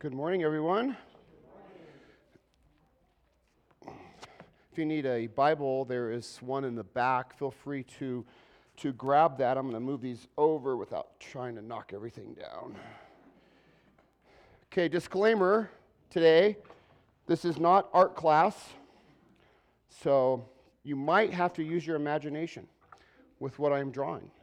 Good morning, everyone. If you need a Bible, there is one in the back. Feel free to grab that. I'm going to move these over without trying to knock everything down. Okay, disclaimer today, this is not art class, so you might have to use your imagination with what I'm drawing.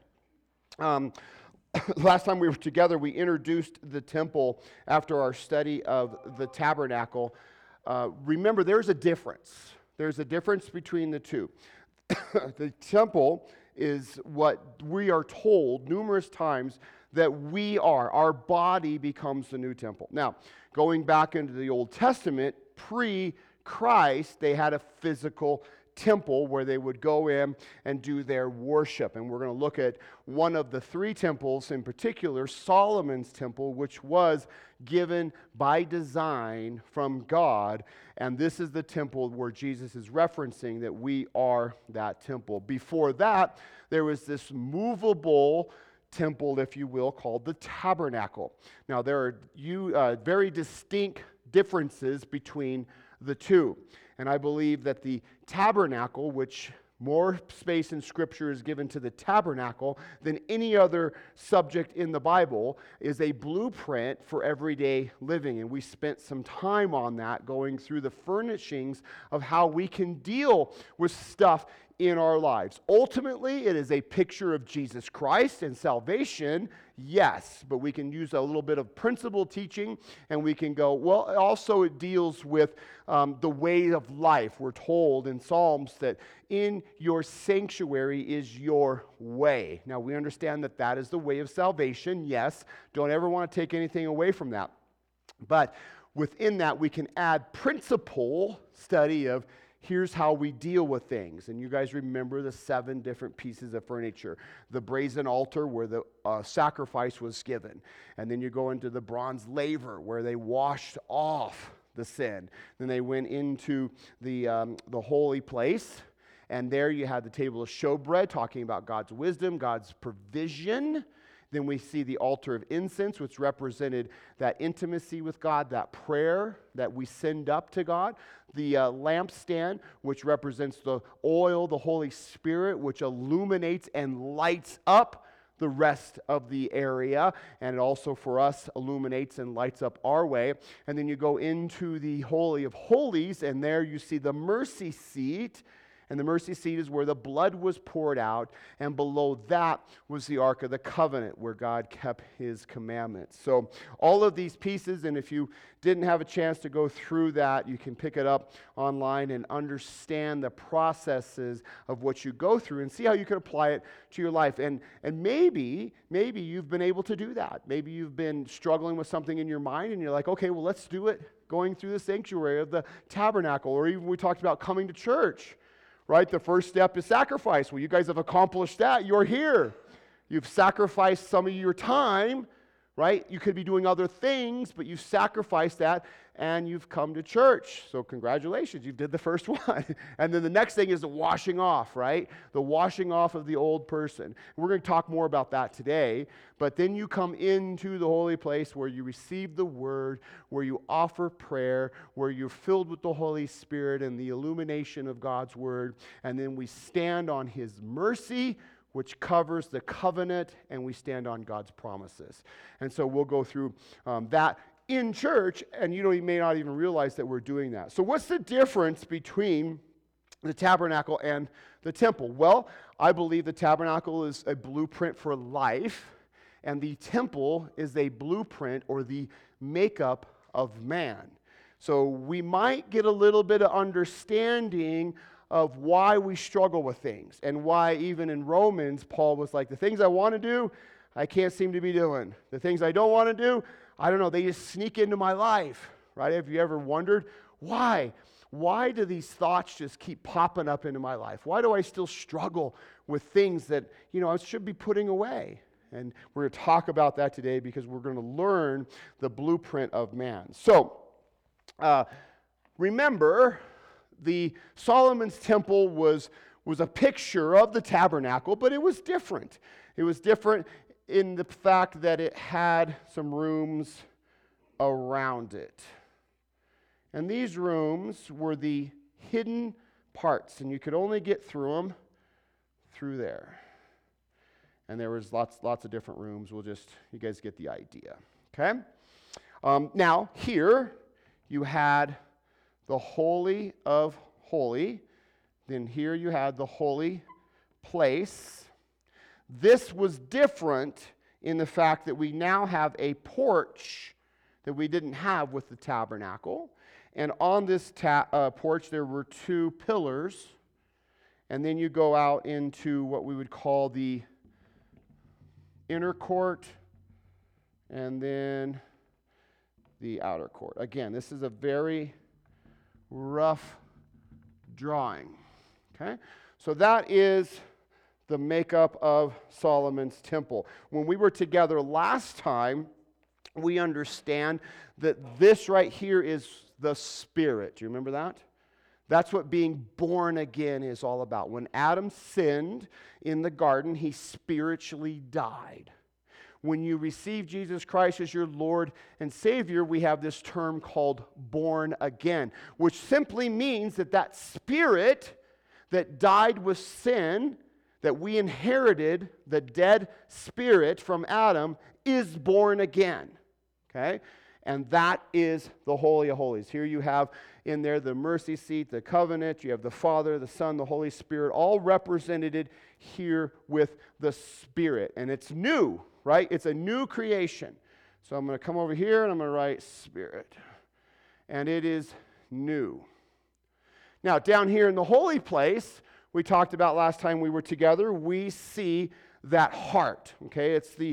Last time we were together, we introduced the temple after our study of the tabernacle. Remember, there's a difference. There's a difference between the two. The temple is what we are told numerous times that our body becomes the new temple. Now, going back into the Old Testament, pre-Christ, they had a physical temple where they would go in and do their worship. And we're going to look at one of the three temples in particular, Solomon's temple, which was given by design from God. And this is the temple where Jesus is referencing that we are that temple. Before that, there was this movable temple, if you will, called the tabernacle. Now, there are very distinct differences between the two. And I believe that the tabernacle, which more space in Scripture is given to the tabernacle than any other subject in the Bible, is a blueprint for everyday living. And we spent some time on that, going through the furnishings of how we can deal with stuff in our lives. Ultimately, it is a picture of Jesus Christ and salvation, yes, but we can use a little bit of principle teaching, and we can go, well, also it deals with the way of life. We're told in Psalms that in your sanctuary is your way. Now, we understand that that is the way of salvation, yes. Don't ever want to take anything away from that. But within that, we can add principle study of here's how we deal with things. And you guys remember the 7 different pieces of furniture. The brazen altar where the sacrifice was given. And then you go into the bronze laver where they washed off the sin. Then they went into the holy place. And there you had the table of showbread, talking about God's wisdom, God's provision. Then we see the altar of incense, which represented that intimacy with God, that prayer that we send up to God. The lampstand, which represents the oil, the Holy Spirit, which illuminates and lights up the rest of the area. And it also, for us, illuminates and lights up our way. And then you go into the Holy of Holies, and there you see the mercy seat. And the mercy seat is where the blood was poured out, and below that was the Ark of the Covenant, where God kept His commandments. So all of these pieces, and if you didn't have a chance to go through that, you can pick it up online and understand the processes of what you go through and see how you can apply it to your life. And maybe you've been able to do that. Maybe you've been struggling with something in your mind, and you're like, okay, well, let's do it going through the sanctuary of the tabernacle, or even we talked about coming to church. Right? The first step is sacrifice. Well, you guys have accomplished that. You're here. You've sacrificed some of your time, right? You could be doing other things, but you've sacrificed that, and you've come to church. So congratulations, you did the first one. And then the next thing is the washing off, right? The washing off of the old person. We're going to talk more about that today. But then you come into the holy place where you receive the word, where you offer prayer, where you're filled with the Holy Spirit and the illumination of God's word. And then we stand on His mercy, which covers the covenant, and we stand on God's promises. And so we'll go through that in church, and you may not even realize that we're doing that. So what's the difference between the tabernacle and the temple? Well, I believe the tabernacle is a blueprint for life, and the temple is a blueprint or the makeup of man. So we might get a little bit of understanding of why we struggle with things, and why even in Romans, Paul was like, the things I want to do, I can't seem to be doing. The things I don't want to do, I don't know, they just sneak into my life, right? Have you ever wondered, why? Why do these thoughts just keep popping up into my life? Why do I still struggle with things that, I should be putting away? And we're going to talk about that today because we're going to learn the blueprint of man. So, remember, the Solomon's temple was a picture of the tabernacle, but it was different. It was different in the fact that it had some rooms around it. And these rooms were the hidden parts, and you could only get through them through there. And there was lots of different rooms. You guys get the idea, okay? Now, here you had the Holy of Holy. Then here you had the holy place. This was different in the fact that we now have a porch that we didn't have with the tabernacle. And on this porch there were 2 pillars. And then you go out into what we would call the inner court and then the outer court. Again, this is a very rough drawing. Okay? So that is the makeup of Solomon's temple. When we were together last time, we understand that this right here is the Spirit. Do you remember that? That's what being born again is all about. When Adam sinned in the garden, he spiritually died. When you receive Jesus Christ as your Lord and Savior, we have this term called born again, which simply means that spirit that died with sin, that we inherited, the dead spirit from Adam, is born again. Okay? And that is the Holy of Holies. Here you have in there the mercy seat, the covenant, you have the Father, the Son, the Holy Spirit, all represented here with the Spirit. And it's new, right? It's a new creation. So I'm going to come over here and I'm going to write Spirit. And it is new. Now, down here in the holy place, we talked about last time we were together, we see that heart, okay? It's the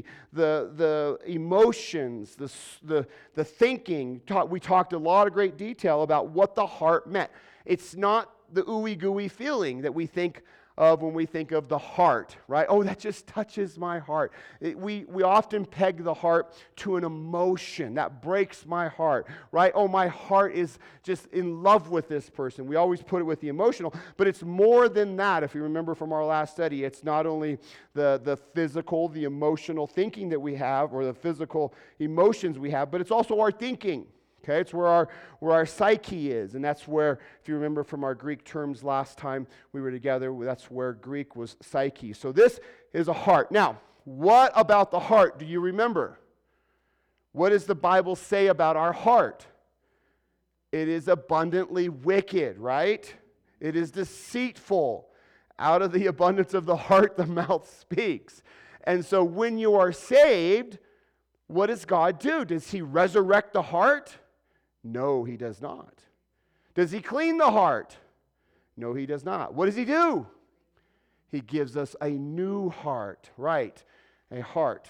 emotions, the thinking. We talked a lot of great detail about what the heart meant. It's not the ooey gooey feeling that we think of when we think of the heart, right? Oh, that just touches my heart. We often peg the heart to an emotion. That breaks my heart, right? Oh, my heart is just in love with this person. We always put it with the emotional, but it's more than that. If you remember from our last study, it's not only the physical, the emotional thinking that we have, or the physical emotions we have, but it's also our thinking. Okay, it's where our psyche is, and that's where, if you remember from our Greek terms last time we were together, that's where Greek was psyche. So this is a heart. Now, what about the heart do you remember? What does the Bible say about our heart? It is abundantly wicked, right? It is deceitful. Out of the abundance of the heart, the mouth speaks. And so when you are saved, what does God do? Does He resurrect the heart? No, He does not. Does He clean the heart? No, He does not. What does He do? He gives us a new heart, right? A heart.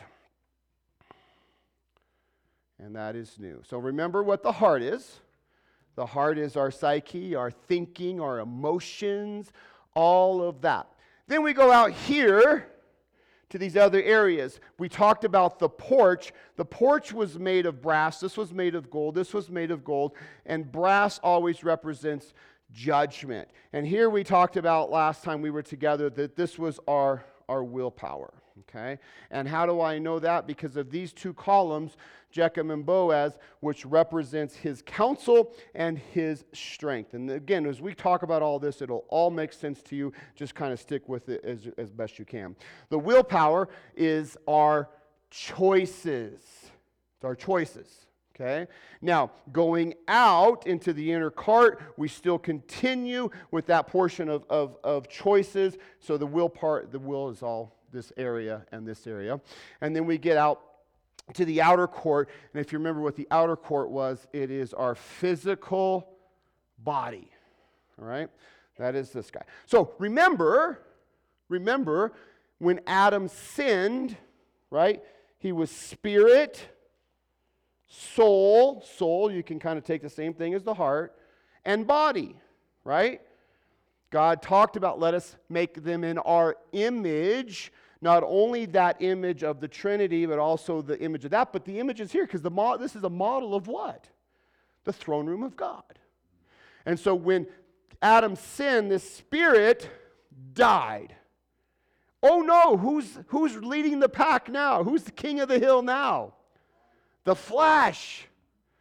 And that is new. So remember what the heart is. The heart is our psyche, our thinking, our emotions, all of that. Then we go out here to these other areas. We talked about the porch. The porch was made of brass. This was made of gold. This was made of gold. And brass always represents judgment. And here we talked about last time we were together that this was our willpower. Okay? And how do I know that? Because of these 2 columns, Jechem and Boaz, which represents his counsel and his strength. And again, as we talk about all this, it'll all make sense to you. Just kind of stick with it as best you can. The willpower is our choices. It's our choices. Okay? Now, going out into the inner court, we still continue with that portion of choices. So the will is all this area and this area. And then we get out to the outer court. And if you remember what the outer court was, it is our physical body. All right? That is this guy. So remember when Adam sinned, right? He was spirit, soul, you can kind of take the same thing as the heart, and body, right? God talked about let us make them in our image, not only that image of the Trinity, but also the image of that, but the image is here because this is a model of what? The throne room of God. And so when Adam sinned, the spirit died. Oh no, who's leading the pack now? Who's the king of the hill now? The flesh.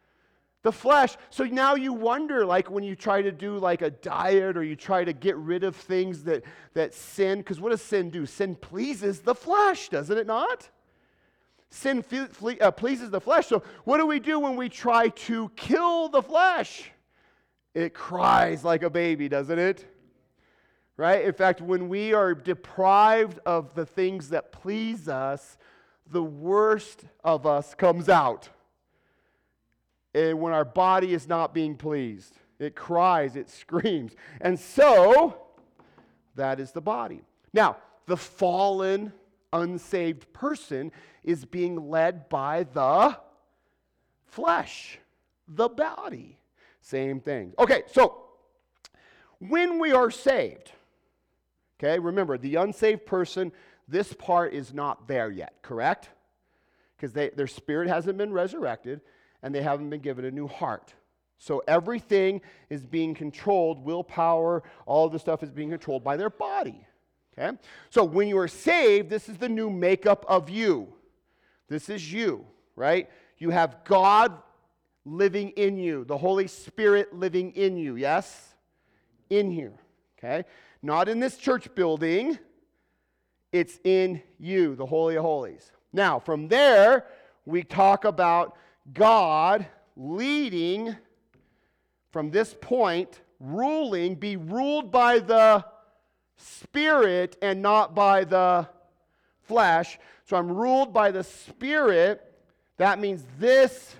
The flesh. So now you wonder, like when you try to do like a diet or you try to get rid of things that sin, because what does sin do? Sin pleases the flesh, doesn't it not? Sin pleases the flesh. So what do we do when we try to kill the flesh? It cries like a baby, doesn't it? Right? In fact, when we are deprived of the things that please us, the worst of us comes out. And when our body is not being pleased, it cries, it screams. And so, that is the body. Now, the fallen, unsaved person is being led by the flesh, the body. Same thing. Okay, so when we are saved, okay, remember, the unsaved person, this part is not there yet, correct? Because their spirit hasn't been resurrected, and they haven't been given a new heart. So everything is being controlled, willpower, all of the stuff is being controlled by their body. Okay? So when you are saved, this is the new makeup of you. This is you, right? You have God living in you, the Holy Spirit living in you, yes? In here, okay? Not in this church building. It's in you, the Holy of Holies. Now, from there, we talk about God leading from this point, be ruled by the Spirit and not by the flesh. So I'm ruled by the Spirit. That means this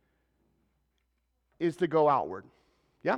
is to go outward. Yeah?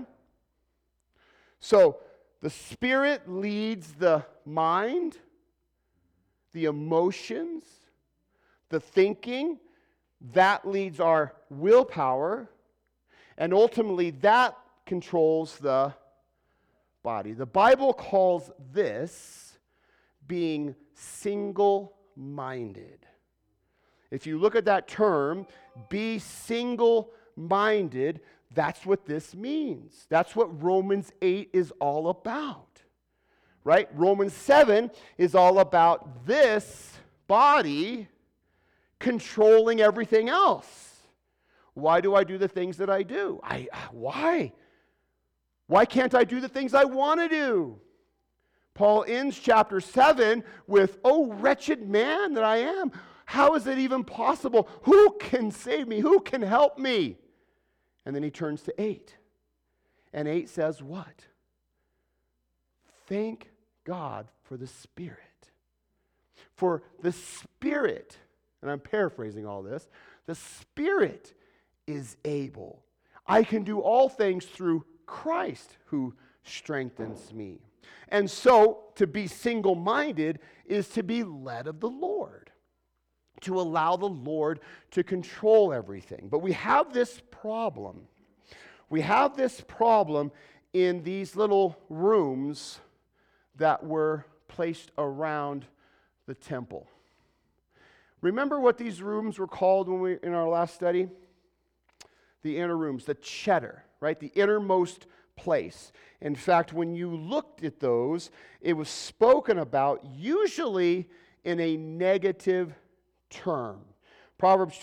So the Spirit leads the mind, the emotions, the thinking. That leads our willpower, and ultimately that controls the body. The Bible calls this being single-minded. If you look at that term, be single-minded, that's what this means. That's what Romans 8 is all about, right? Romans 7 is all about this body controlling everything else. Why do I do the things that I do? Why? Why can't I do the things I want to do? Paul ends chapter 7 with, "Oh, wretched man that I am. How is it even possible? Who can save me? Who can help me?" And then he turns to 8. And 8 says what? Thank God for the Spirit. For the Spirit, and I'm paraphrasing all this, the Spirit is able. I can do all things through Christ who strengthens me. And so, to be single-minded is to be led of the Lord, to allow the Lord to control everything. But we have this problem. We have this problem in these little rooms that were placed around the temple. Remember what these rooms were called in our last study? The inner rooms, the cheddar, right? The innermost place. In fact, when you looked at those, it was spoken about usually in a negative term. Proverbs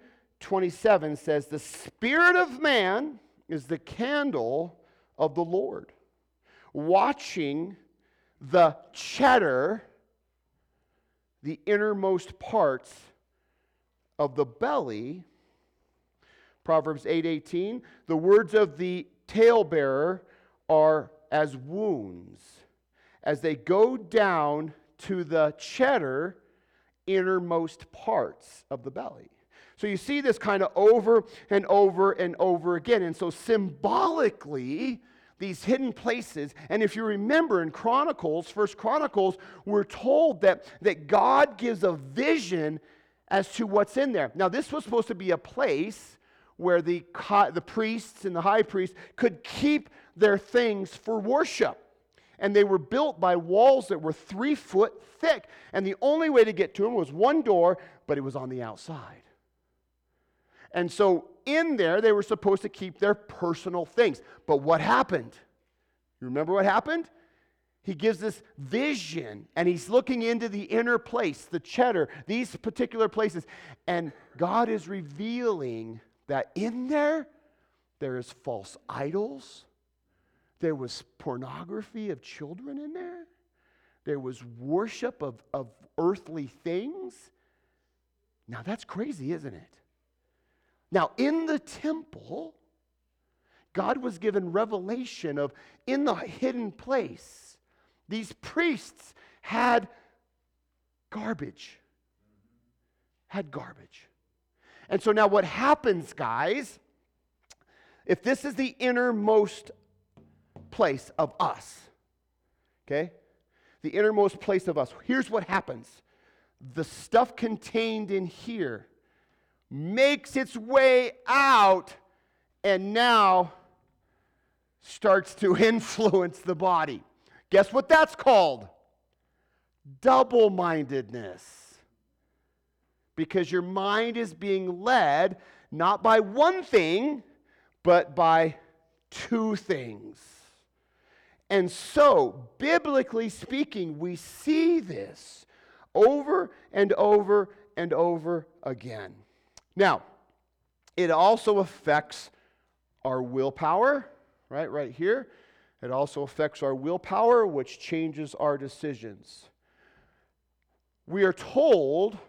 20:27 says, "The spirit of man is the candle of the Lord, watching the cheddar, the innermost parts of the belly." Proverbs 8:18, "The words of the talebearer are as wounds, as they go down to the cheddar, innermost parts of the belly." So you see this kind of over and over and over again. And so symbolically, these hidden places, and if you remember in Chronicles, First Chronicles, we're told that God gives a vision as to what's in there. Now, this was supposed to be a place where the priests and the high priest could keep their things for worship. And they were built by walls that were 3 foot thick. And the only way to get to them was one door, but it was on the outside. And so in there, they were supposed to keep their personal things. But what happened? You remember what happened? He gives this vision, and he's looking into the inner place, the cheddar, these particular places. And God is revealing that in there, There is false idols. There was pornography of children in there. There was worship of earthly things. Now that's crazy, isn't it? Now in the temple, God was given revelation of, in the hidden place, these priests had garbage. And so now what happens, guys, if this is the innermost place of us, okay? The innermost place of us, here's what happens. The stuff contained in here makes its way out and now starts to influence the body. Guess what that's called? Double-mindedness. Because your mind is being led not by one thing, but by two things. And so, biblically speaking, we see this over and over and over again. Now, it also affects our willpower, right here. It also affects our willpower, which changes our decisions. We are told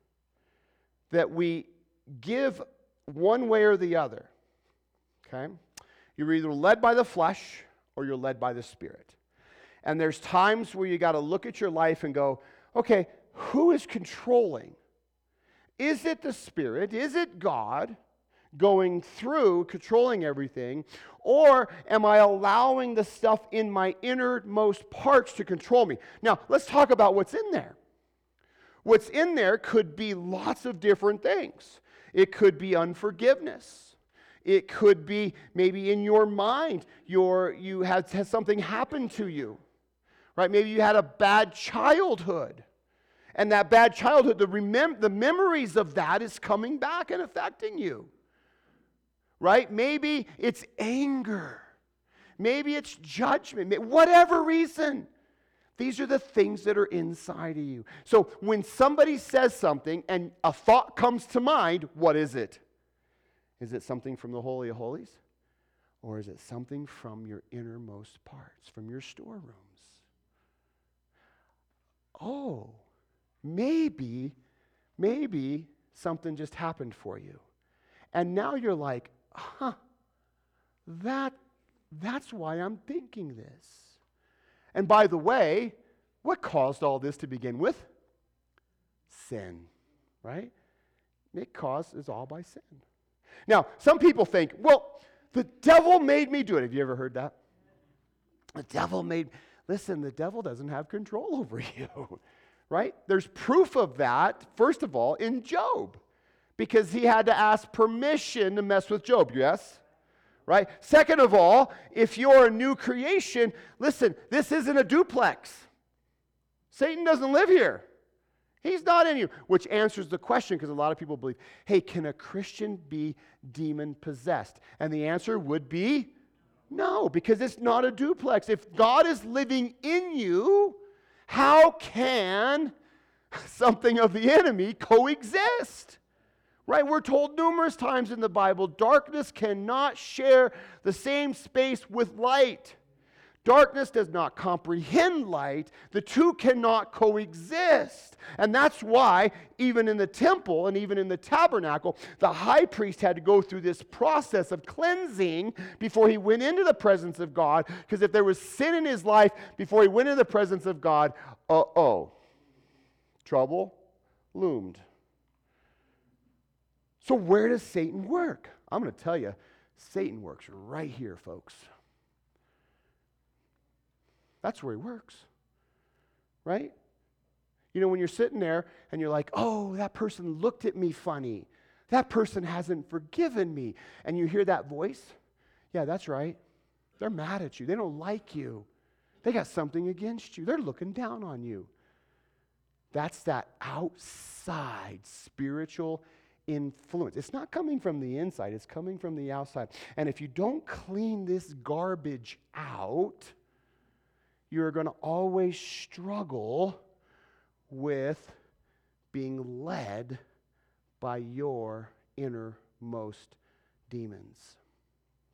that we give one way or the other, okay? You're either led by the flesh or you're led by the Spirit. And there's times where you got to look at your life and go, okay, who is controlling? Is it the Spirit? Is it God going through, controlling everything? Or am I allowing the stuff in my innermost parts to control me? Now, let's talk about what's in there. What's in there could be lots of different things. It could be unforgiveness. It could be maybe in your mind, you had something happen to you, right? Maybe you had a bad childhood. And that bad childhood, the memories of that is coming back and affecting you, right? Maybe it's anger. Maybe it's judgment. Whatever reason. These are the things that are inside of you. So when somebody says something and a thought comes to mind, what is it? Is it something from the Holy of Holies? Or is it something from your innermost parts, from your storerooms? Oh, maybe something just happened for you. And now you're like, that's why I'm thinking this. And by the way, what caused all this to begin with? Sin, right? It is all by sin. Now, some people think, well, the devil made me do it. Have you ever heard that? Listen, the devil doesn't have control over you, right? There's proof of that, first of all, in Job, because he had to ask permission to mess with Job, yes? Right? Second of all, if you're a new creation, listen, this isn't a duplex. Satan doesn't live here. He's not in you, which answers the question, because a lot of people believe, hey, can a Christian be demon-possessed? And the answer would be no, because it's not a duplex. If God is living in you, how can something of the enemy coexist? Right? We're told numerous times in the Bible, darkness cannot share the same space with light. Darkness does not comprehend light. The two cannot coexist. And that's why, even in the temple and even in the tabernacle, the high priest had to go through this process of cleansing before he went into the presence of God. Because if there was sin in his life before he went into the presence of God, trouble loomed. So where does Satan work? I'm going to tell you, Satan works right here, folks. That's where he works, right? You know, when you're sitting there and you're like, oh, that person looked at me funny. That person hasn't forgiven me. And you hear that voice, yeah, that's right. They're mad at you. They don't like you. They got something against you. They're looking down on you. That's that outside spiritual influence. It's not coming from the inside, it's coming from the outside. And if you don't clean this garbage out, you're going to always struggle with being led by your innermost demons.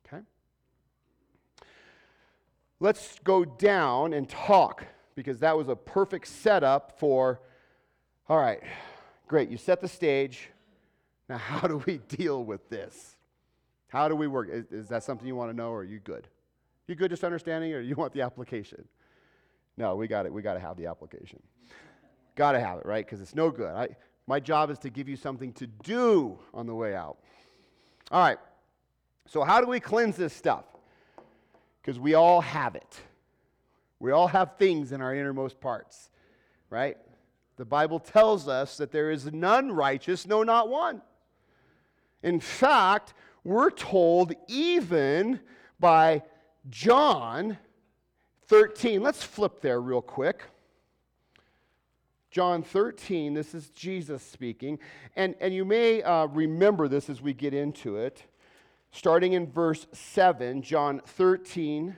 let's go down and talk, because that was a perfect setup for, all right, great, you set the stage. Now, how do we deal with this? How do we work? Is that something you want to know, or are you good? You good just understanding, or you want the application? No, we got it. We got to have the application. Got to have it, right? Because it's no good. My job is to give you something to do on the way out. All right. So how do we cleanse this stuff? Because we all have it. We all have things in our innermost parts, right? The Bible tells us that there is none righteous, no, not one. In fact, we're told even by John 13. Let's flip there real quick. John 13, this is Jesus speaking. And you may remember this as we get into it. Starting in verse 7, John 13.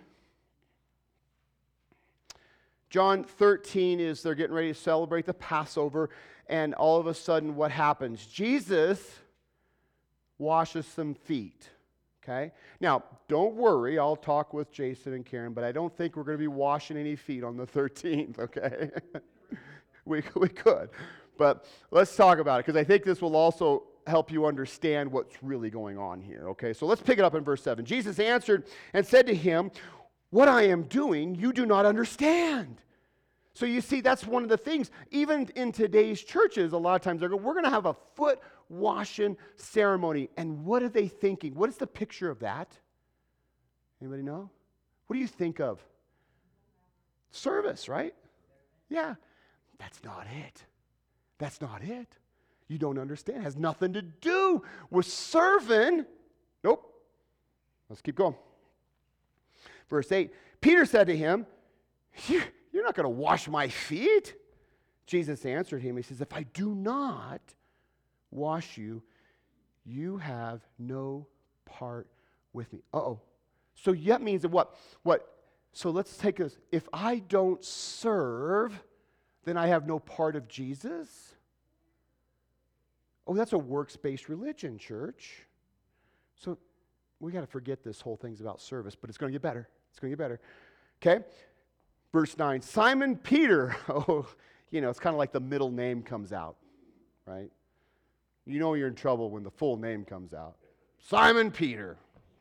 John 13 is they're getting ready to celebrate the Passover, and all of a sudden what happens? Jesus washes some feet, okay? Now, don't worry, I'll talk with Jason and Karen, but I don't think we're going to be washing any feet on the 13th, okay? we could, but let's talk about it, because I think this will also help you understand what's really going on here, okay? So let's pick it up in verse 7. Jesus answered and said to him, "What I am doing, you do not understand." So you see, that's one of the things. Even in today's churches, a lot of times they're going, we're going to have a foot washing ceremony. And what are they thinking? What is the picture of that? Anybody know? What do you think of? Service, right? Yeah. That's not it. That's not it. You don't understand. It has nothing to do with serving. Nope. Let's keep going. Verse 8, Peter said to him, "You're not going to wash my feet." Jesus answered him. He says, "If I do not wash you, you have no part with me." Uh-oh. So that means that what? So let's take this. If I don't serve, then I have no part of Jesus? Oh, that's a works-based religion, church. So we got to forget this whole thing's about service, but it's going to get better. It's going to get better. Okay? Verse 9, Simon Peter. Oh, it's kind of like the middle name comes out, right? You know you're in trouble when the full name comes out. Simon Peter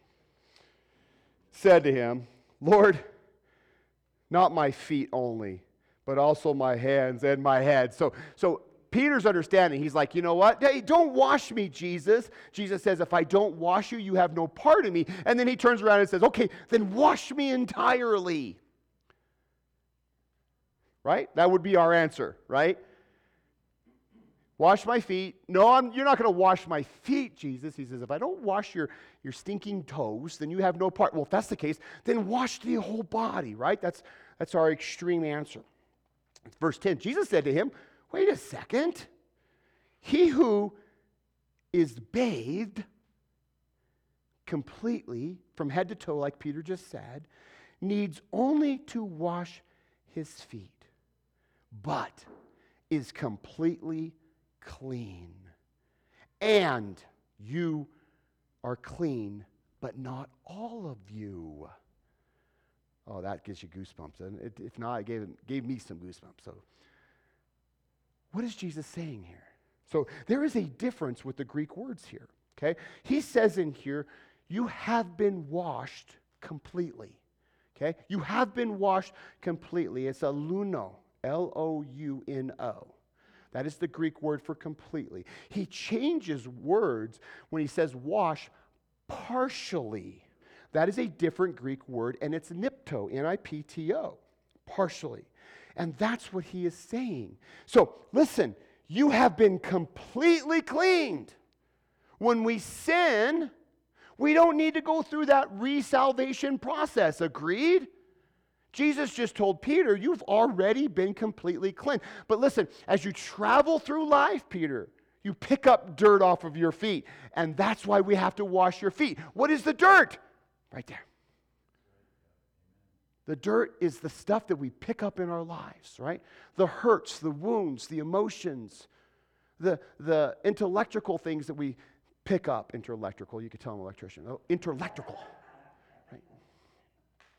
said to him, "Lord, not my feet only, but also my hands and my head." So Peter's understanding. He's like, you know what? Hey, don't wash me, Jesus. Jesus says, if I don't wash you, you have no part in me. And then he turns around and says, okay, then wash me entirely. Right? That would be our answer, right? Wash my feet. No, you're not going to wash my feet, Jesus. He says, if I don't wash your stinking toes, then you have no part. Well, if that's the case, then wash the whole body, right? That's our extreme answer. Verse 10, Jesus said to him, wait a second. He who is bathed completely from head to toe, like Peter just said, needs only to wash his feet, but is completely clean. And you are clean, but not all of you. Oh, that gives you goosebumps. And if not, it gave me some goosebumps. So what is Jesus saying here? So there is a difference with the Greek words here, okay? He says in here, you have been washed completely, okay? You have been washed completely. It's a luno, L-O-U-N-O. That is the Greek word for completely. He changes words when he says wash partially. That is a different Greek word, and it's nipto, N-I-P-T-O, partially. And that's what he is saying. So, listen, you have been completely cleaned. When we sin, we don't need to go through that re-salvation process. Agreed? Jesus just told Peter, you've already been completely cleansed. But listen, as you travel through life, Peter, you pick up dirt off of your feet. And that's why we have to wash your feet. What is the dirt? Right there. The dirt is the stuff that we pick up in our lives, right? The hurts, the wounds, the emotions, the intellectual things that we pick up. Intellectual, you could tell I'm an electrician. Oh, intellectual, right?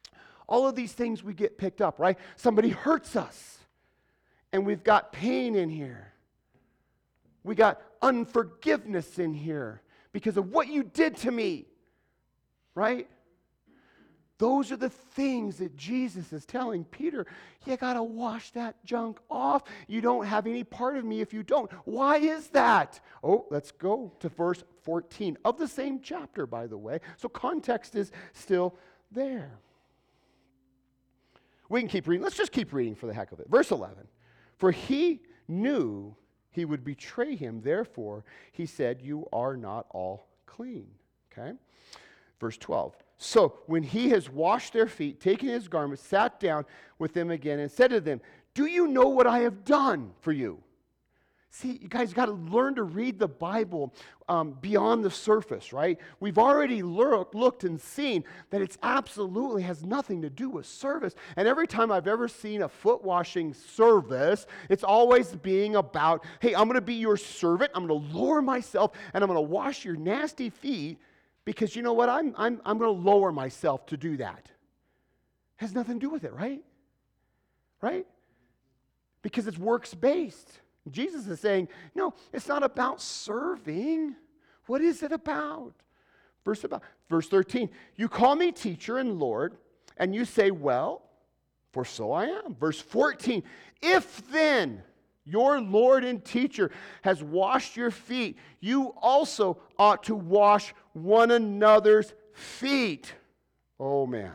All of these things we get picked up, right? Somebody hurts us, and we've got pain in here. We got unforgiveness in here because of what you did to me, right? Those are the things that Jesus is telling Peter, you got to wash that junk off. You don't have any part of me if you don't. Why is that? Oh, let's go to verse 14 of the same chapter, by the way. So context is still there. We can keep reading. Let's just keep reading for the heck of it. Verse 11. For he knew he would betray him. Therefore, he said, you are not all clean. Okay? Verse 12. So when he has washed their feet, taken his garments, sat down with them again and said to them, do you know what I have done for you? See, you guys got to learn to read the Bible beyond the surface, right? We've already looked and seen that it absolutely has nothing to do with service. And every time I've ever seen a foot washing service, it's always being about, hey, I'm going to be your servant. I'm going to lower myself and I'm going to wash your nasty feet. Because you know what? I'm going to lower myself to do that. Has nothing to do with it, right? Right? Because it's works-based. Jesus is saying, no, it's not about serving. What is it about? Verse 13, you call me teacher and Lord, and you say, well, for so I am. Verse 14, if then your Lord and teacher has washed your feet, you also ought to wash one another's feet. Oh, man.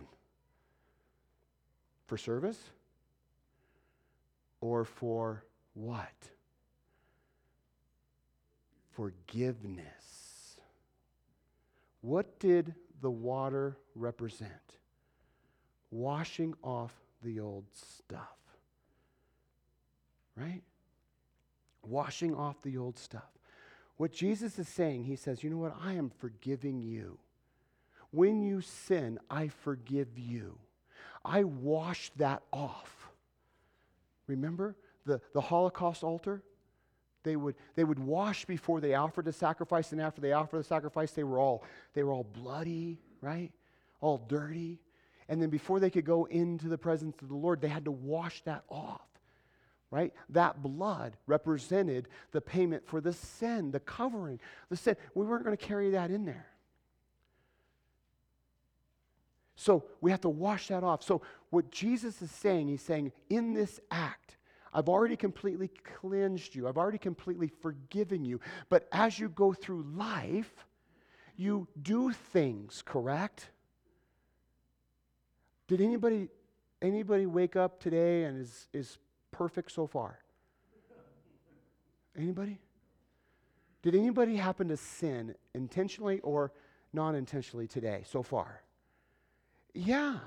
For service? Or for what? Forgiveness. What did the water represent? Washing off the old stuff. Right? Washing off the old stuff. What Jesus is saying, he says, you know what? I am forgiving you. When you sin, I forgive you. I wash that off. Remember the Holocaust altar? They would wash before they offered the sacrifice, and after they offered the sacrifice, they were all bloody, right? All dirty. And then before they could go into the presence of the Lord, they had to wash that off. Right? That blood represented the payment for the sin, the covering, the sin. We weren't going to carry that in there. So we have to wash that off. So what Jesus is saying, he's saying, in this act, I've already completely cleansed you. I've already completely forgiven you. But as you go through life, you do things, correct? Did anybody wake up today and is perfect so far? Anybody? Did anybody happen to sin intentionally or non-intentionally today so far? Yeah.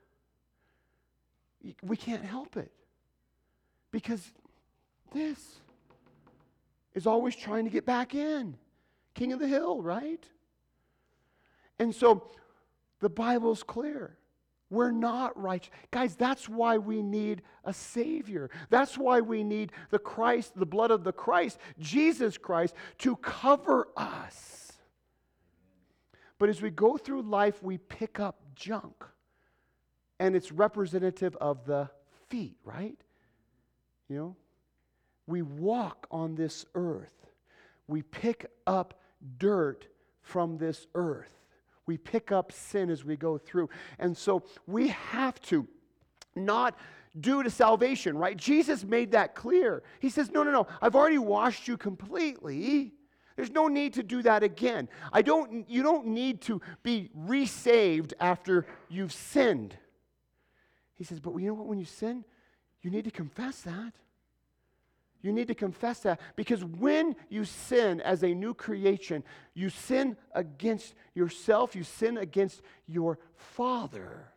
We can't help it. Because this is always trying to get back in. King of the hill, right? And so the Bible's clear. We're not righteous. Guys, that's why we need a Savior. That's why we need the Christ, the blood of the Christ, Jesus Christ, to cover us. But as we go through life, we pick up junk. And it's representative of the feet, right? You know? We walk on this earth. We pick up dirt from this earth. We pick up sin as we go through. And so we have to not due to salvation, right? Jesus made that clear. He says, no, I've already washed you completely. There's no need to do that again. You don't need to be resaved after you've sinned. He says, but you know what? When you sin, you need to confess that. You need to confess that, because when you sin as a new creation, you sin against yourself, you sin against your Father.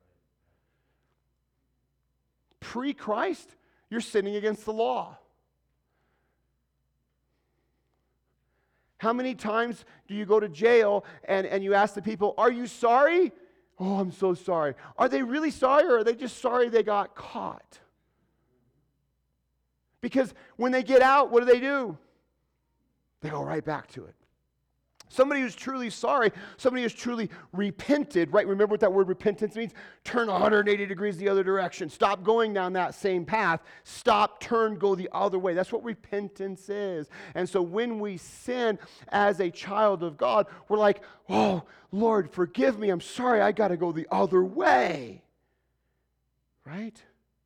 Pre-Christ, you're sinning against the law. How many times do you go to jail and you ask the people, are you sorry? Oh, I'm so sorry. Are they really sorry, or are they just sorry they got caught? Because when they get out, what do? They go right back to it. Somebody who's truly sorry, somebody who's truly repented, right? Remember what that word repentance means? Turn 180 degrees the other direction. Stop going down that same path. Stop, turn, go the other way. That's what repentance is. And so when we sin as a child of God, we're like, oh, Lord, forgive me. I'm sorry. I got to go the other way. Right?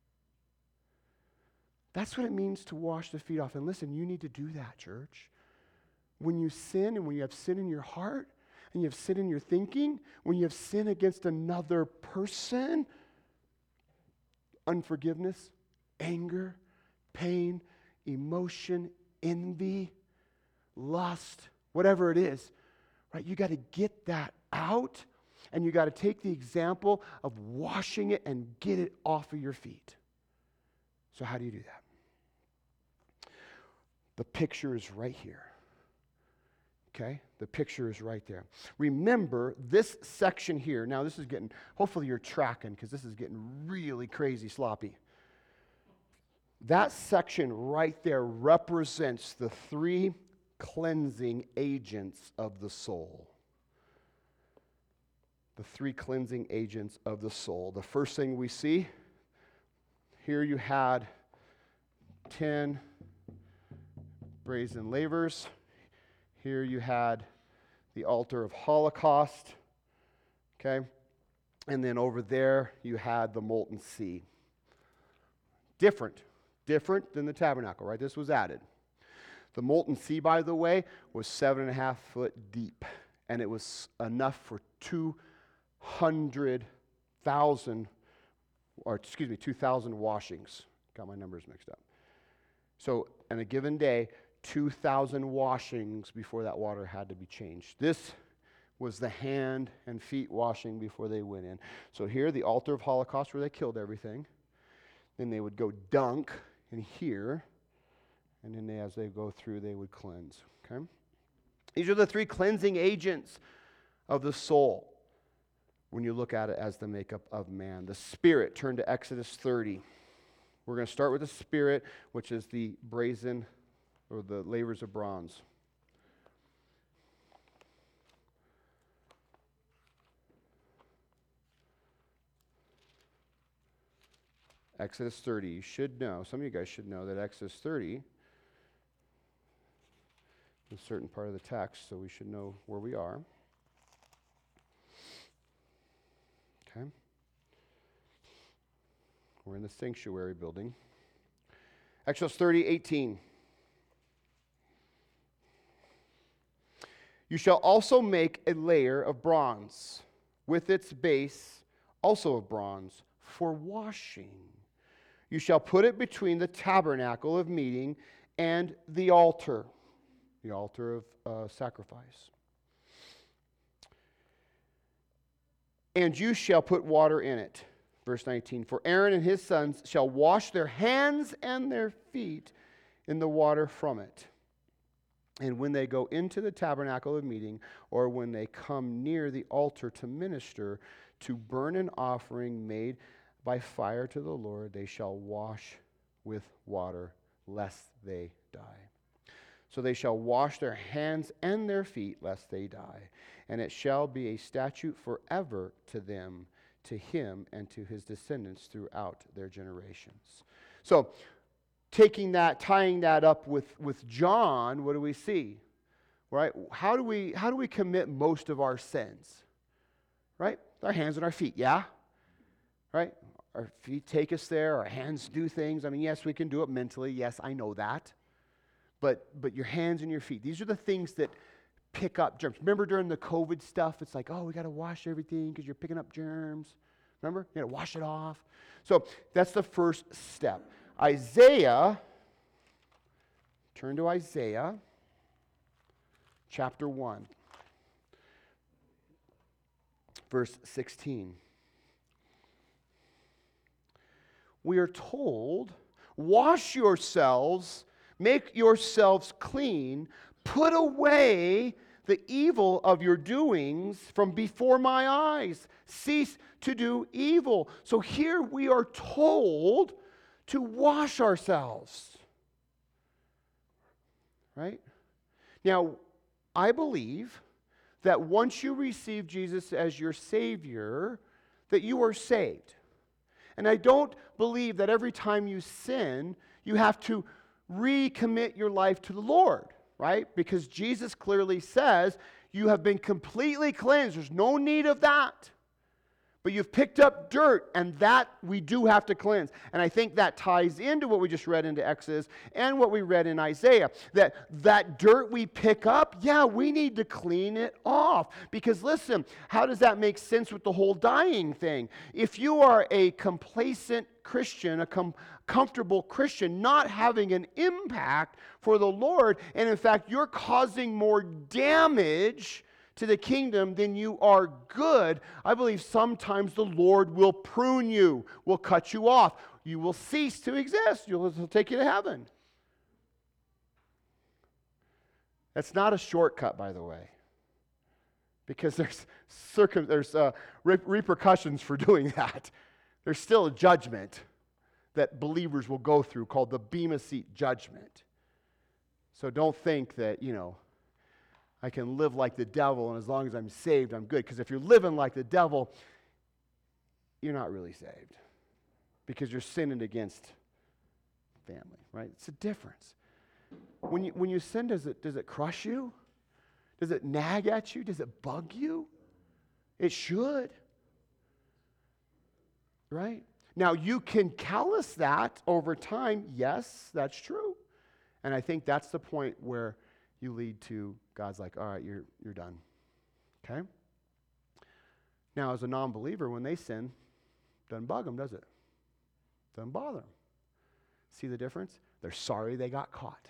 That's what it means to wash the feet off. And listen, you need to do that, church. When you sin and when you have sin in your heart and you have sin in your thinking, when you have sin against another person, unforgiveness, anger, pain, emotion, envy, lust, whatever it is, right? You got to get that out, and you got to take the example of washing it and get it off of your feet. So how do you do that? The picture is right here. Okay? The picture is right there. Remember, this section here, now this is getting, hopefully you're tracking because this is getting really crazy sloppy. That section right there represents the three cleansing agents of the soul. The three cleansing agents of the soul. The first thing we see, here you had 10 brazen lavers. Here you had the altar of Holocaust, okay? And then over there you had the molten sea. Different than the tabernacle, right? This was added. The molten sea, by the way, was 7.5 foot deep, and it was enough for 200,000 washings. Got my numbers mixed up. So, on a given day, 2,000 washings before that water had to be changed. This was the hand and feet washing before they went in. So here, the altar of Holocaust where they killed everything. Then they would go dunk in here. And then as they go through, they would cleanse. Okay? These are the three cleansing agents of the soul when you look at it as the makeup of man. The spirit, turn to Exodus 30. We're going to start with the spirit, which is the brazen or the lavers of bronze. Exodus 30. You should know, some of you guys should know that Exodus 30 is a certain part of the text, so we should know where we are. Okay. We're in the sanctuary building. Exodus 30:18. You shall also make a layer of bronze with its base also of bronze for washing. You shall put it between the tabernacle of meeting and the altar of sacrifice. And you shall put water in it. Verse 19, for Aaron and his sons shall wash their hands and their feet in the water from it. And when they go into the tabernacle of meeting, or when they come near the altar to minister, to burn an offering made by fire to the Lord, they shall wash with water, lest they die. So they shall wash their hands and their feet, lest they die. And it shall be a statute forever to them, to him, and to his descendants throughout their generations. So, taking that, tying that up with John, what do we see? Right? How do we commit most of our sins? Right? Our hands and our feet, yeah? Right? Our feet take us there, our hands do things. I mean, yes, we can do it mentally. Yes, I know that. But your hands and your feet, these are the things that pick up germs. Remember during the COVID stuff, it's like, oh, we got to wash everything because you're picking up germs. Remember? You got to wash it off. So that's the first step. Isaiah, turn to Isaiah chapter 1, verse 16. We are told, wash yourselves, make yourselves clean, put away the evil of your doings from before my eyes. Cease to do evil. So here we are told to wash ourselves. Right? Now, I believe that once you receive Jesus as your Savior, that you are saved. And I don't believe that every time you sin, you have to recommit your life to the Lord, right? Because Jesus clearly says you have been completely cleansed. There's no need of that. But you've picked up dirt, and that we do have to cleanse. And I think that ties into what we just read into Exodus and what we read in Isaiah. That dirt we pick up, yeah, we need to clean it off. Because listen, how does that make sense with the whole dying thing? If you are a complacent Christian, a comfortable Christian, not having an impact for the Lord, and in fact, you're causing more damage to the kingdom than you are good, I believe sometimes the Lord will prune you, will cut you off. You will cease to exist. He'll take you to heaven. That's not a shortcut, by the way, because there's repercussions for doing that. There's still a judgment that believers will go through called the Bema Seat judgment. So don't think that, I can live like the devil, and as long as I'm saved, I'm good. Because if you're living like the devil, you're not really saved. Because you're sinning against family, right? It's a difference. When you sin, does it crush you? Does it nag at you? Does it bug you? It should. Right? Now, you can callous that over time. Yes, that's true. And I think that's the point where you lead to God's like, all right, you're done. Okay? Now, as a non-believer, when they sin, doesn't bug them, does it? Doesn't bother them. See the difference? They're sorry they got caught.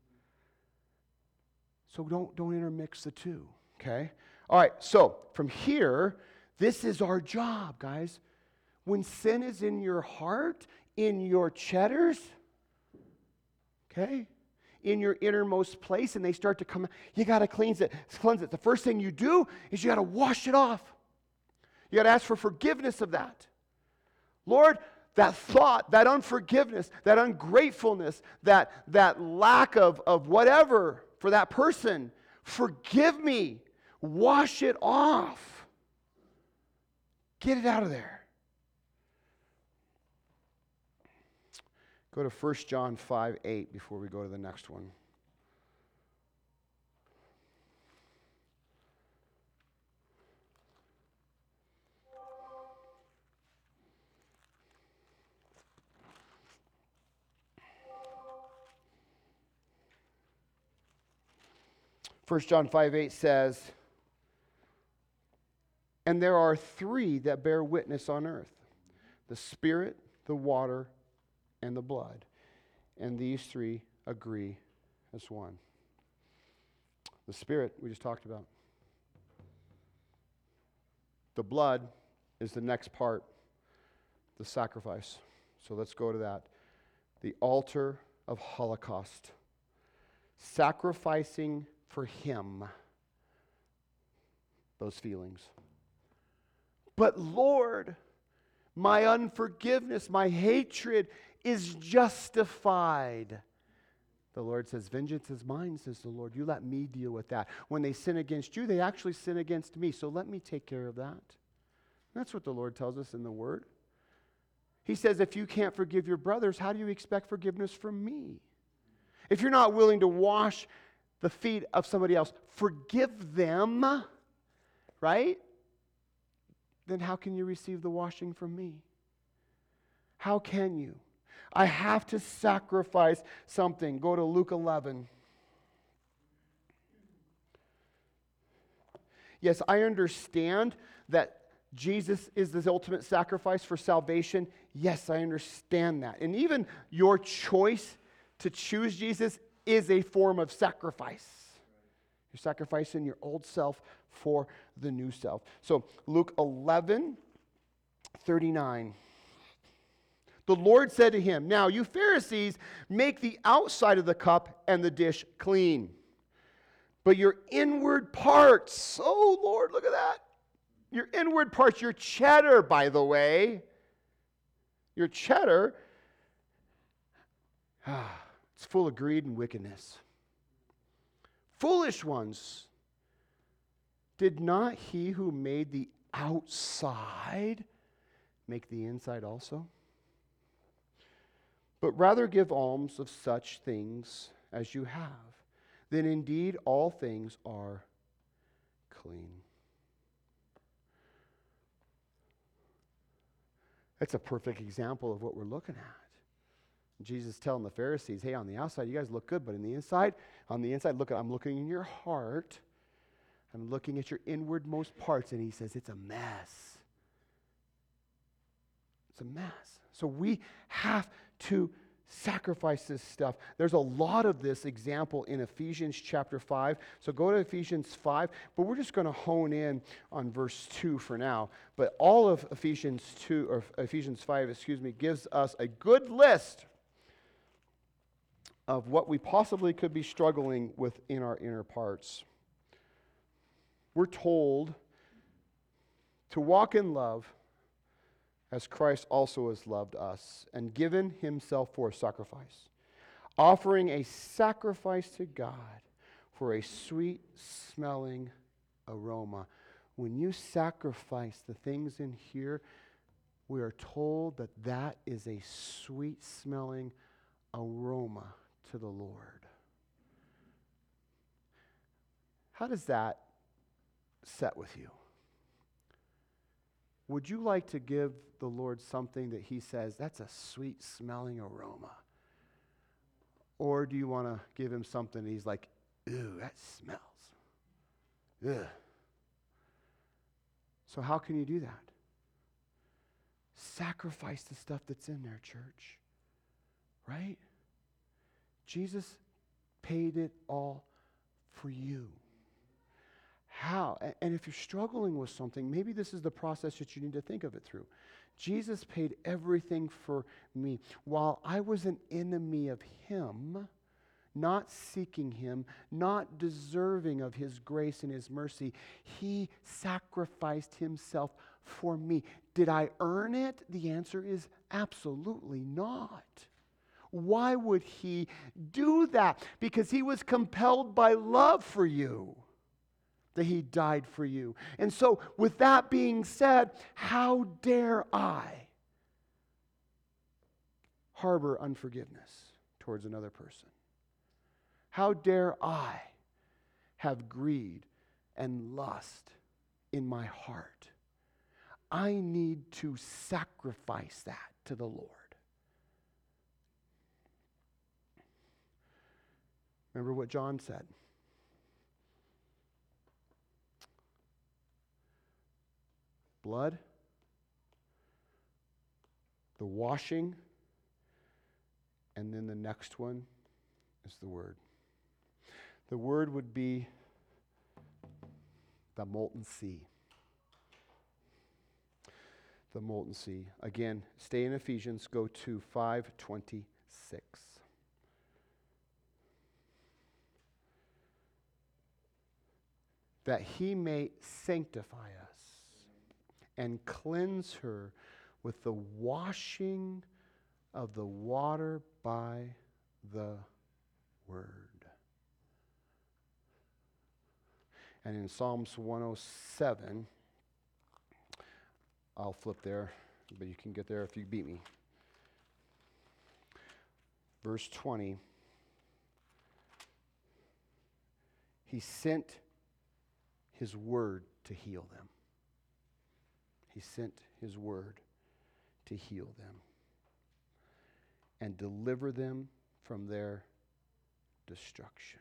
So don't intermix the two. Okay? All right, so from here, this is our job, guys. When sin is in your heart, in your cheddars, okay, in your innermost place, and they start to come, you got to cleanse it. The first thing you do is you got to wash it off. You got to ask for forgiveness of that. Lord, that thought, that unforgiveness, that ungratefulness, that lack of whatever for that person, forgive me. Wash it off. Get it out of there. Go to 1 John 5:8 before we go to the next one. First John 5:8 says, and there are three that bear witness on earth, the Spirit, the water, and the blood. And these three agree as one. The Spirit, we just talked about. The blood is the next part, the sacrifice. So let's go to that. The altar of Holocaust. Sacrificing for Him those feelings. But Lord, my unforgiveness, my hatred is justified. The Lord says, vengeance is mine, says the Lord. You let me deal with that. When they sin against you, they actually sin against me. So let me take care of that. That's what the Lord tells us in the Word. He says, if you can't forgive your brothers, how do you expect forgiveness from me? If you're not willing to wash the feet of somebody else, forgive them, right? Then how can you receive the washing from me? How can you? I have to sacrifice something. Go to Luke 11. Yes, I understand that Jesus is the ultimate sacrifice for salvation. Yes, I understand that. And even your choice to choose Jesus is a form of sacrifice. You're sacrificing your old self for the new self. So Luke 11:39. The Lord said to him, now you Pharisees make the outside of the cup and the dish clean, but your inward parts, oh Lord, look at that. Your inward parts, your cheddar, by the way, your cheddar, it's full of greed and wickedness. Foolish ones, Did not he who made the outside make the inside also? But rather give alms of such things as you have. Then indeed all things are clean. That's a perfect example of what we're looking at. Jesus telling the Pharisees, hey, on the outside, you guys look good, but on the inside, look, I'm looking in your heart. I'm looking at your inwardmost parts, and he says, it's a mess. It's a mess. So we have to sacrifice this stuff. There's a lot of this example in Ephesians chapter 5. So go to Ephesians 5, but we're just going to hone in on verse 2 for now. But all of Ephesians 5, gives us a good list of what we possibly could be struggling with in our inner parts. We're told to walk in love as Christ also has loved us and given himself for a sacrifice, offering a sacrifice to God for a sweet-smelling aroma. When you sacrifice the things in here, we are told that that is a sweet-smelling aroma to the Lord. How does that set with you? Would you like to give the Lord something that he says, that's a sweet-smelling aroma? Or do you want to give him something and he's like, ew, that smells. Ugh. So how can you do that? Sacrifice the stuff that's in there, church. Right? Jesus paid it all for you. How? And if you're struggling with something, maybe this is the process that you need to think of it through. Jesus paid everything for me. While I was an enemy of him, not seeking him, not deserving of his grace and his mercy, he sacrificed himself for me. Did I earn it? The answer is absolutely not. Why would he do that? Because he was compelled by love for you, that he died for you. And so, with that being said, how dare I harbor unforgiveness towards another person? How dare I have greed and lust in my heart? I need to sacrifice that to the Lord. Remember what John said. Blood, the washing, and then the next one is the word. The word would be the molten sea. The molten sea. Again, stay in Ephesians, go to 5:26. That he may sanctify us and cleanse her with the washing of the water by the word. And in Psalms 107, I'll flip there, but you can get there if you beat me. Verse 20, he sent his word to heal them. He sent his word to heal them and deliver them from their destruction.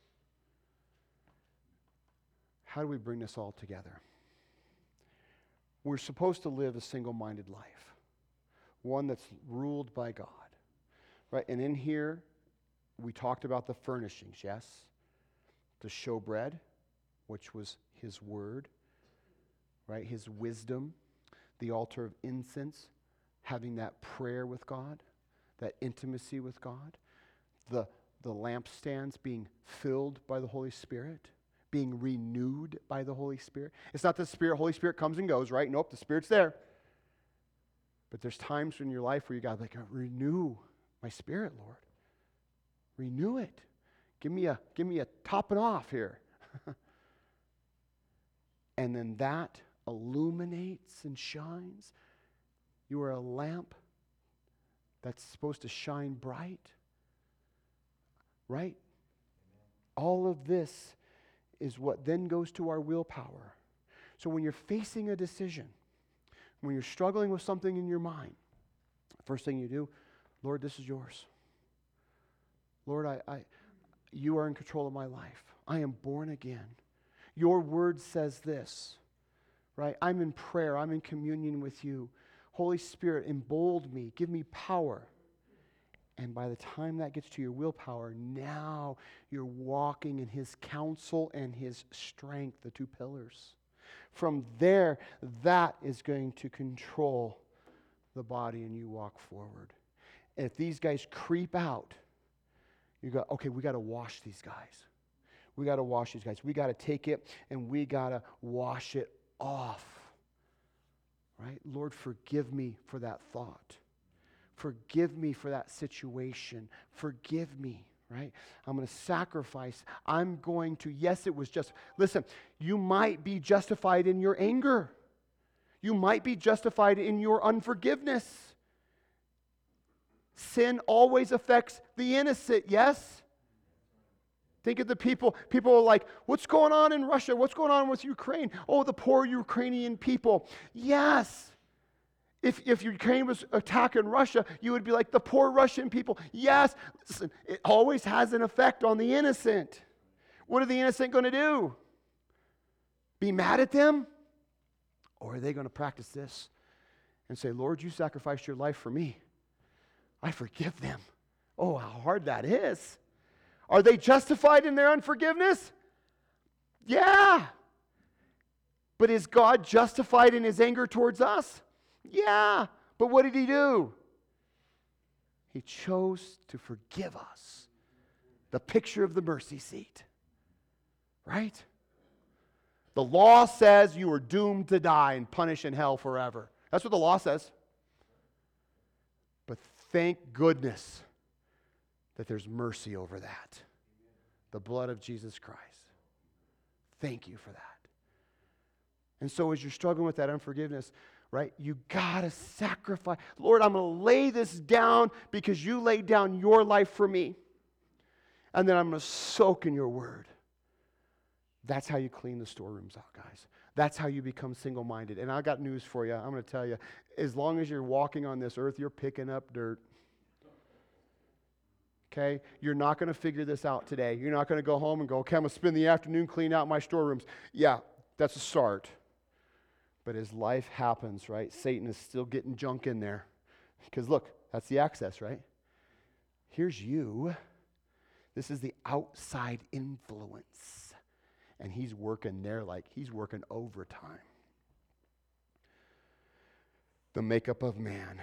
How do we bring this all together? We're supposed to live a single-minded life, one that's ruled by God, right? And in here, we talked about the furnishings, yes? The showbread, which was his word, right? His wisdom, the altar of incense, having that prayer with God, that intimacy with God, the lampstands being filled by the Holy Spirit, being renewed by the Holy Spirit. It's not the Holy Spirit comes and goes, right? Nope, the Spirit's there. But there's times in your life where you got like, renew my spirit, Lord. Renew it. Give me a topping off here. And then that illuminates and shines. You are a lamp that's supposed to shine bright. Right? All of this is what then goes to our willpower. So when you're facing a decision, when you're struggling with something in your mind, first thing you do, Lord, this is yours. Lord, you are in control of my life. I am born again. Your word says this, right? I'm in prayer. I'm in communion with you. Holy Spirit, embolden me. Give me power. And by the time that gets to your willpower, now you're walking in His counsel and His strength, the two pillars. From there, that is going to control the body and you walk forward. And if these guys creep out, you go, okay, we got to wash these guys. We got to wash these guys. We got to take it and we got to wash it off. Right? Lord, forgive me for that thought. Forgive me for that situation. Forgive me, right? I'm going to sacrifice. I'm going to, yes, it was just, listen, you might be justified in your anger. You might be justified in your unforgiveness. Sin always affects the innocent, yes? Think of the people. People are like, what's going on in Russia? What's going on with Ukraine? Oh, the poor Ukrainian people. Yes. If Ukraine was attacking Russia, you would be like, the poor Russian people. Yes. Listen, it always has an effect on the innocent. What are the innocent going to do? Be mad at them? Or are they going to practice this and say, Lord, you sacrificed your life for me. I forgive them. Oh, how hard that is. Are they justified in their unforgiveness? Yeah. But is God justified in His anger towards us? Yeah. But what did He do? He chose to forgive us. The picture of the mercy seat. Right? The law says you are doomed to die and punished in hell forever. That's what the law says. But thank goodness that there's mercy over that. The blood of Jesus Christ. Thank you for that. And so as you're struggling with that unforgiveness, right, you got to sacrifice. Lord, I'm going to lay this down because you laid down your life for me. And then I'm going to soak in your word. That's how you clean the storerooms out, guys. That's how you become single-minded. And I got news for you. I'm going to tell you, as long as you're walking on this earth, you're picking up dirt. Okay? You're not going to figure this out today. You're not going to go home and go, okay, I'm going to spend the afternoon cleaning out my storerooms. Yeah, that's a start. But as life happens, right, Satan is still getting junk in there. Because look, that's the access, right? Here's you. This is the outside influence. And he's working there like he's working overtime. The makeup of man.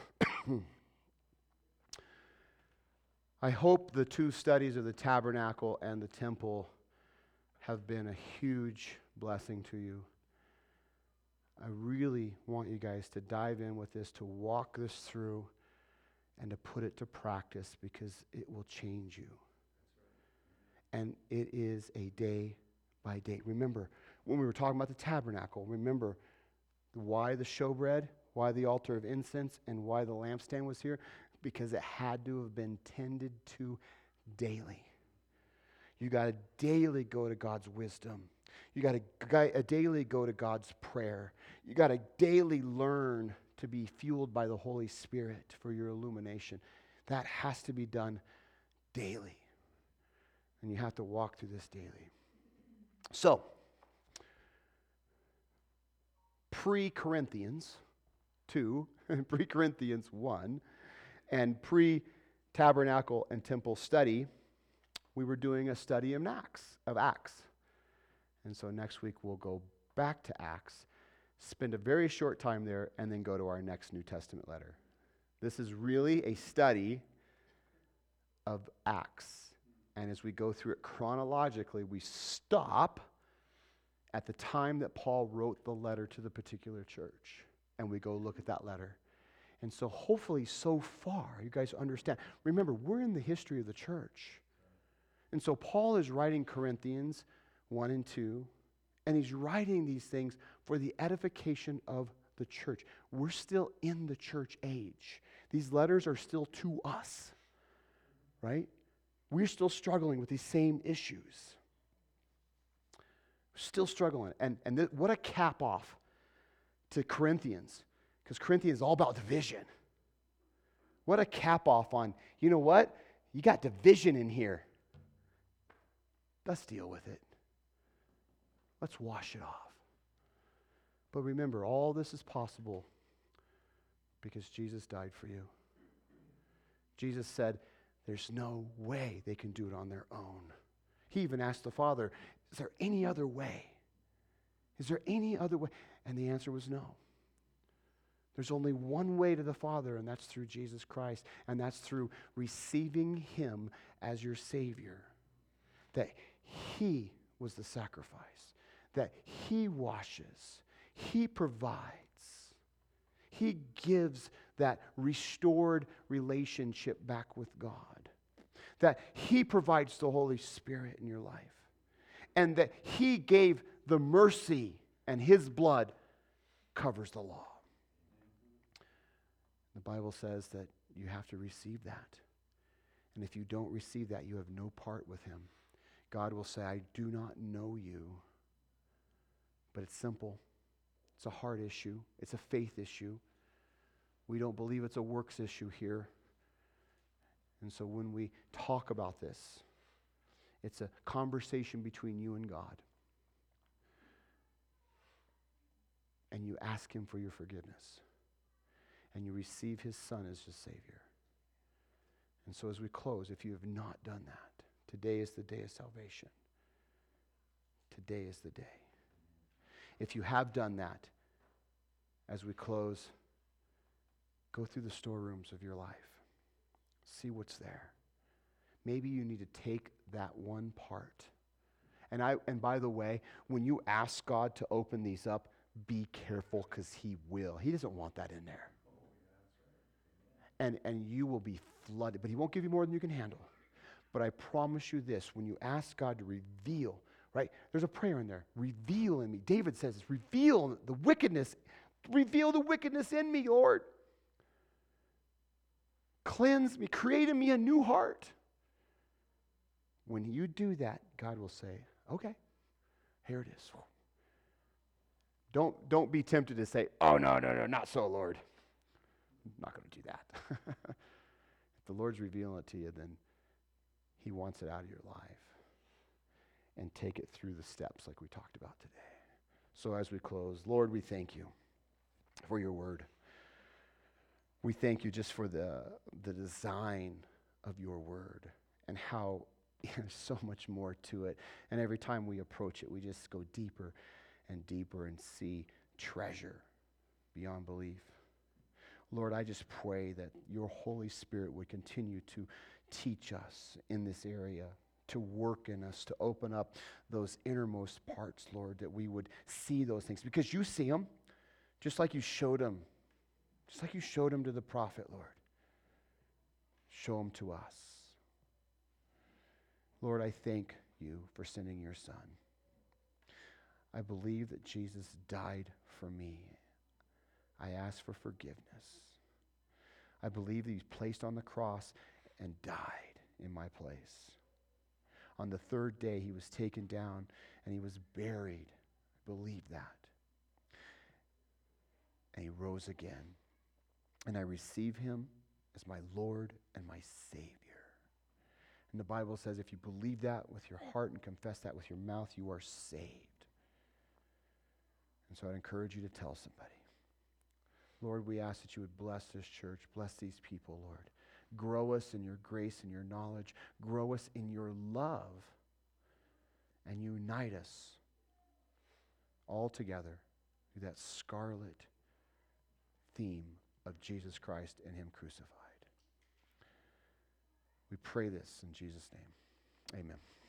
I hope the two studies of the tabernacle and the temple have been a huge blessing to you. I really want you guys to dive in with this, to walk this through, and to put it to practice because it will change you. And it is a day by day. Remember, when we were talking about the tabernacle, remember why the showbread, why the altar of incense, and why the lampstand was here? Because it had to have been tended to daily. You got to daily go to God's wisdom. You got to daily go to God's prayer. You got to daily learn to be fueled by the Holy Spirit for your illumination. That has to be done daily. And you have to walk through this daily. So, pre-Corinthians 2, pre-Corinthians 1, and pre-tabernacle and temple study, we were doing a study of Acts. And so next week we'll go back to Acts, spend a very short time there, and then go to our next New Testament letter. This is really a study of Acts. And as we go through it chronologically, we stop at the time that Paul wrote the letter to the particular church. And we go look at that letter. And so hopefully so far, you guys understand. Remember, we're in the history of the church. And so Paul is writing Corinthians 1 and 2 And he's writing these things for the edification of the church. We're still in the church age. These letters are still to us, right? We're still struggling with these same issues. Still struggling. And what a cap off to Corinthians, because Corinthians is all about division. What a cap off on, you know what? You got division in here. Let's deal with it. Let's wash it off. But remember, all this is possible because Jesus died for you. Jesus said, there's no way they can do it on their own. He even asked the Father, is there any other way? Is there any other way? And the answer was no. There's only one way to the Father, and that's through Jesus Christ, and that's through receiving Him as your Savior. That He was the sacrifice, that He washes, He provides, He gives that restored relationship back with God, that He provides the Holy Spirit in your life, and that He gave the mercy, and His blood covers the law. The Bible says that you have to receive that. And if you don't receive that, you have no part with Him. God will say, I do not know you. But it's simple. It's a heart issue. It's a faith issue. We don't believe it's a works issue here. And so when we talk about this, it's a conversation between you and God. And you ask Him for your forgiveness. And you receive His Son as your Savior. And so as we close, if you have not done that, today is the day of salvation. Today is the day. If you have done that, as we close, go through the storerooms of your life. See what's there. Maybe you need to take that one part. And by the way, when you ask God to open these up, be careful, because He will. He doesn't want that in there. And you will be flooded. But He won't give you more than you can handle. But I promise you this, when you ask God to reveal, right? There's a prayer in there. Reveal in me. David says, reveal the wickedness in me, Lord. Cleanse me, create in me a new heart. When you do that, God will say, okay, here it is. Don't be tempted to say, oh, no, not so, Lord. I'm not going to do that. If the Lord's revealing it to you, then He wants it out of your life. And take it through the steps like we talked about today. So as we close, Lord, we thank You for Your word. We thank You just for the design of Your word and how there's so much more to it. And every time we approach it, we just go deeper and deeper and see treasure beyond belief. Lord, I just pray that Your Holy Spirit would continue to teach us in this area, to work in us, to open up those innermost parts, Lord, that we would see those things. Because You see them, just like You showed them. Just like You showed them to the prophet, Lord. Show them to us. Lord, I thank You for sending Your Son. I believe that Jesus died for me. I ask for forgiveness. I believe that He's placed on the cross and died in my place. On the third day, He was taken down and He was buried. I believe that. And He rose again. And I receive Him as my Lord and my Savior. And the Bible says if you believe that with your heart and confess that with your mouth, you are saved. And so I'd encourage you to tell somebody. Lord, we ask that You would bless this church, bless these people, Lord. Grow us in Your grace and Your knowledge. Grow us in Your love. And unite us all together through that scarlet theme of Jesus Christ and Him crucified. We pray this in Jesus' name. Amen.